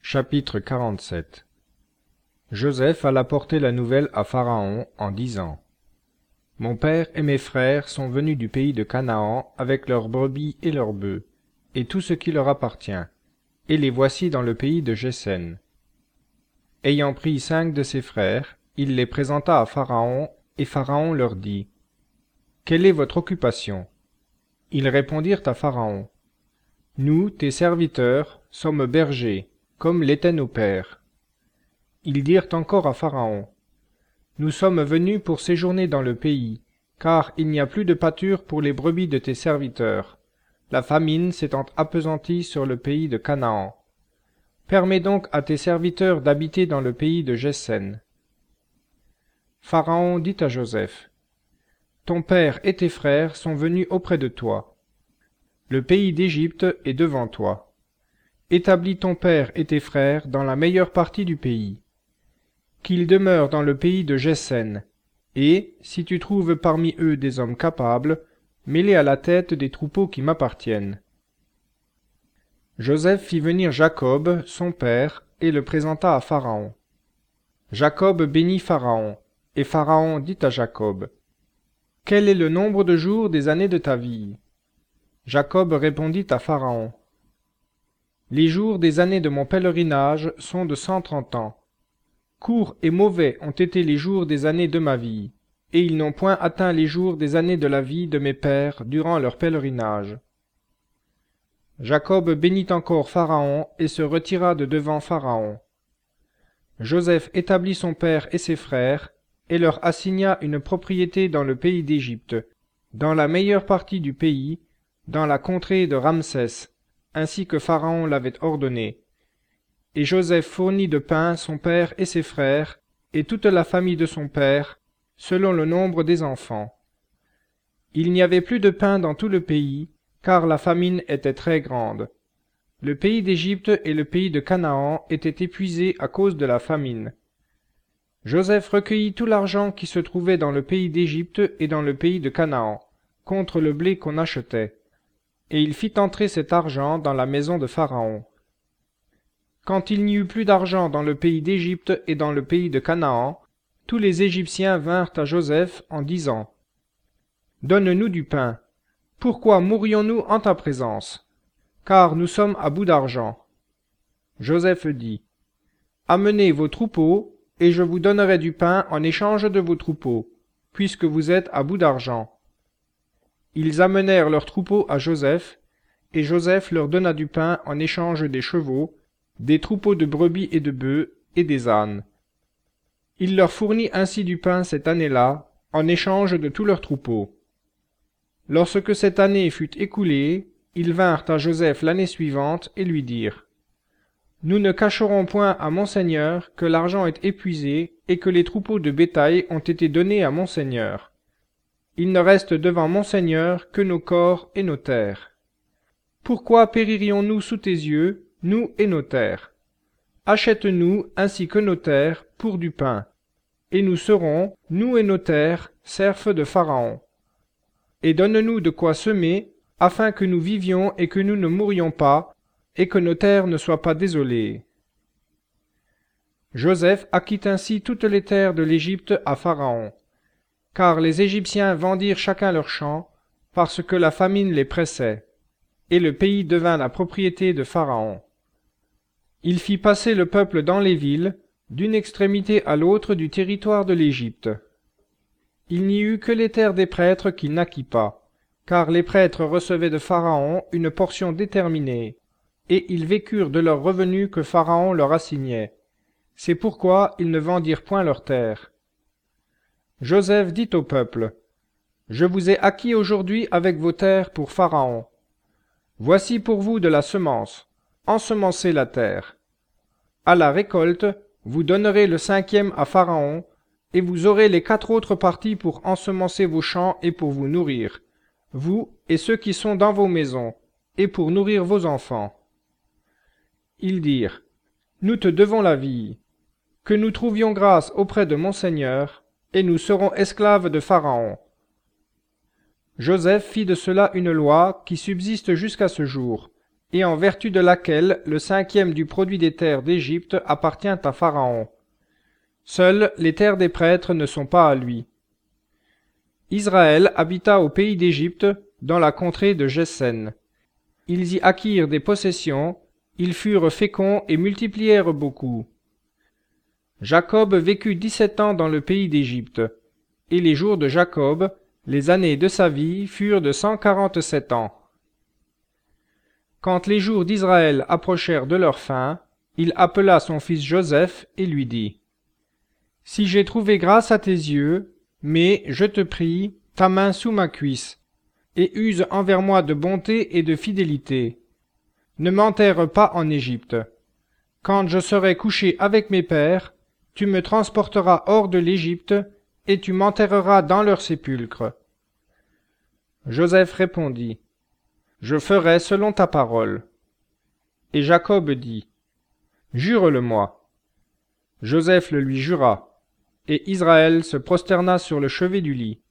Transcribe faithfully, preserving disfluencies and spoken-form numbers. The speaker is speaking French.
Chapitre quarante-sept. Joseph alla porter la nouvelle à Pharaon en disant: Mon père et mes frères sont venus du pays de Canaan avec leurs brebis et leurs bœufs, et tout ce qui leur appartient, et les voici dans le pays de Gésène. Ayant pris cinq de ses frères, il les présenta à Pharaon, et Pharaon leur dit: Quelle est votre occupation? Ils répondirent à Pharaon: Nous, tes serviteurs, sommes bergers, comme l'étaient nos pères. Ils dirent encore à Pharaon: Nous sommes venus pour séjourner dans le pays, car il n'y a plus de pâture pour les brebis de tes serviteurs. La famine s'étant appesantie sur le pays de Canaan. Permets donc à tes serviteurs d'habiter dans le pays de Gésène. Pharaon dit à Joseph: Ton père et tes frères sont venus auprès de toi. Le pays d'Égypte est devant toi. Établis ton père et tes frères dans la meilleure partie du pays. Qu'ils demeurent dans le pays de Gésène, et, si tu trouves parmi eux des hommes capables, mets-les à la tête des troupeaux qui m'appartiennent. Joseph fit venir Jacob, son père, et le présenta à Pharaon. Jacob bénit Pharaon, et Pharaon dit à Jacob: Quel est le nombre de jours des années de ta vie? Jacob répondit à Pharaon: Les jours des années de mon pèlerinage sont de cent trente ans. Courts et mauvais ont été les jours des années de ma vie, et ils n'ont point atteint les jours des années de la vie de mes pères durant leur pèlerinage. Jacob bénit encore Pharaon et se retira de devant Pharaon. Joseph établit son père et ses frères, et leur assigna une propriété dans le pays d'Égypte, dans la meilleure partie du pays, dans la contrée de Ramsès, ainsi que Pharaon l'avait ordonné. Et Joseph fournit de pain son père et ses frères, et toute la famille de son père, selon le nombre des enfants. Il n'y avait plus de pain dans tout le pays, car la famine était très grande. Le pays d'Égypte et le pays de Canaan étaient épuisés à cause de la famine. Joseph recueillit tout l'argent qui se trouvait dans le pays d'Égypte et dans le pays de Canaan, contre le blé qu'on achetait, et il fit entrer cet argent dans la maison de Pharaon. Quand il n'y eut plus d'argent dans le pays d'Égypte et dans le pays de Canaan, tous les Égyptiens vinrent à Joseph en disant: Donne-nous du pain. Pourquoi mourrions-nous en ta présence? Car nous sommes à bout d'argent. Joseph dit: Amenez vos troupeaux, et je vous donnerai du pain en échange de vos troupeaux, puisque vous êtes à bout d'argent. Ils amenèrent leurs troupeaux à Joseph, et Joseph leur donna du pain en échange des chevaux, des troupeaux de brebis et de bœufs, et des ânes. Il leur fournit ainsi du pain cette année-là, en échange de tous leurs troupeaux. Lorsque cette année fut écoulée, ils vinrent à Joseph l'année suivante et lui dirent: Nous ne cacherons point à mon seigneur que l'argent est épuisé et que les troupeaux de bétail ont été donnés à mon seigneur. Il ne reste devant mon seigneur que nos corps et nos terres. Pourquoi péririons-nous sous tes yeux, nous et nos terres? Achète-nous ainsi que nos terres pour du pain, et nous serons, nous et nos terres, serfs de Pharaon. Et donne-nous de quoi semer, afin que nous vivions et que nous ne mourions pas, et que nos terres ne soient pas désolées. Joseph acquit ainsi toutes les terres de l'Égypte à Pharaon, car les Égyptiens vendirent chacun leur champ, parce que la famine les pressait, et le pays devint la propriété de Pharaon. Il fit passer le peuple dans les villes, d'une extrémité à l'autre du territoire de l'Égypte. Il n'y eut que les terres des prêtres qu'il n'acquit pas, car les prêtres recevaient de Pharaon une portion déterminée, et ils vécurent de leurs revenus que Pharaon leur assignait. C'est pourquoi ils ne vendirent point leurs terres. Joseph dit au peuple: Je vous ai acquis aujourd'hui avec vos terres pour Pharaon. Voici pour vous de la semence, ensemencez la terre. À la récolte, vous donnerez le cinquième à Pharaon, et vous aurez les quatre autres parties pour ensemencer vos champs et pour vous nourrir, vous et ceux qui sont dans vos maisons, et pour nourrir vos enfants. Ils dirent: Nous te devons la vie, que nous trouvions grâce auprès de mon Seigneur, et nous serons esclaves de Pharaon. Joseph fit de cela une loi qui subsiste jusqu'à ce jour, et en vertu de laquelle le cinquième du produit des terres d'Égypte appartient à Pharaon. Seules les terres des prêtres ne sont pas à lui. Israël habita au pays d'Égypte, dans la contrée de Gésène. Ils y acquirent des possessions, ils furent féconds et multiplièrent beaucoup. Jacob vécut dix-sept ans dans le pays d'Égypte, et les jours de Jacob, les années de sa vie, furent de cent quarante-sept ans. Quand les jours d'Israël approchèrent de leur fin, il appela son fils Joseph et lui dit : « Si j'ai trouvé grâce à tes yeux, mets, je te prie, ta main sous ma cuisse, et use envers moi de bonté et de fidélité. Ne m'enterre pas en Égypte. Quand je serai couché avec mes pères, tu me transporteras hors de l'Égypte, et tu m'enterreras dans leur sépulcre. » Joseph répondit : « Je ferai selon ta parole. » Et Jacob dit : « Jure-le-moi. » Joseph le lui jura, et Israël se prosterna sur le chevet du lit.